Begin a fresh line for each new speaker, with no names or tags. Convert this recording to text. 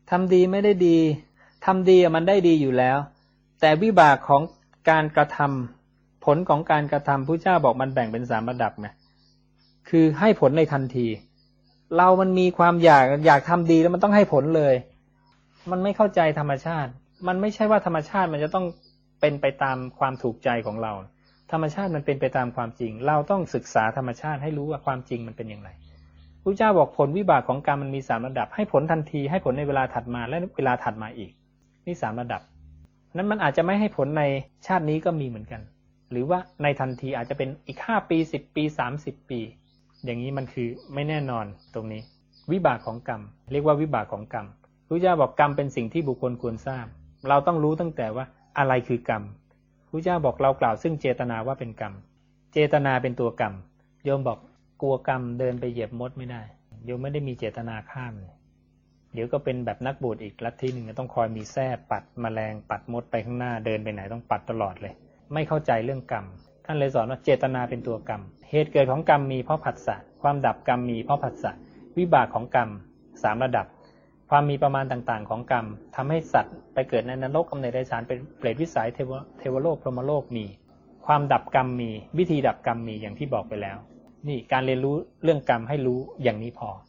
ทำดีไม่ได้ดีทำดีมันได้ดีอยู่แล้วแต่วิบากของการกระทำผลของการกระทำพระเจ้าบอกมันแบ่งเป็น3ระดับนะคือให้ผลในทันทีเรามันมีความอยากทำดีแล้วมันต้องให้ผลเลยมันไม่เข้าใจธรรมชาติมันไม่ใช่ว่าธรรมชาติมันจะต้องเป็นไปตามความถูกใจของเราธรรมชาติมันเป็นไปตามความจริงเราต้องศึกษาธรรมชาติให้รู้ว่าความจริงมันเป็นอย่างไรพระเจ้าบอกผลวิบากของกรรมมันมี3ระดับให้ผลทันทีให้ผลในเวลาถัดมาและเวลาถัดมาอีกนี่3ระดับนั้นมันอาจจะไม่ให้ผลในชาตินี้ก็มีเหมือนกันหรือว่าในทันทีอาจจะเป็นอีก5ปี10ปี30ปีอย่างนี้มันคือไม่แน่นอนตรงนี้วิบากของกรรมเรียกว่าวิบากของกรรมพระเจ้าบอกกรรมเป็นสิ่งที่บุคคลควรทราบเราต้องรู้ตั้งแต่ว่าอะไรคือกรรมพระเจ้าบอกเรากล่าวซึ่งเจตนาว่าเป็นกรรมเจตนาเป็นตัวกรรมโยมบอกกลัวกรรมเดินไปเหยียบมดไม่ได้โยมไม่ได้มีเจตนาข้ามเลยเดี๋ยวก็เป็นแบบนักบวชอีกลัทธิหนึ่งต้องคอยมีแส้ปัดแมลงปัดมดไปข้างหน้าเดินไปไหนต้องปัดตลอดเลยไม่เข้าใจเรื่องกรรมท่านเลยสอนว่าเจตนาเป็นตัวกรรมเหตุเกิดของกรรมมีเพราะผัสสะความดับกรรมมีเพราะผัสสะวิบากของกรรม3ระดับความมีประมาณต่างๆของกรรมทำให้สัตว์ไปเกิดในนรกกำเนิดเดรัจฉานเป็นเปรตวิสัยเทวโลกพรหมโลกมีความดับกรรมมีวิธีดับกรรมมีอย่างที่บอกไปแล้วนี่การเรียนรู้เรื่องกรรมให้รู้อย่างนี้พอ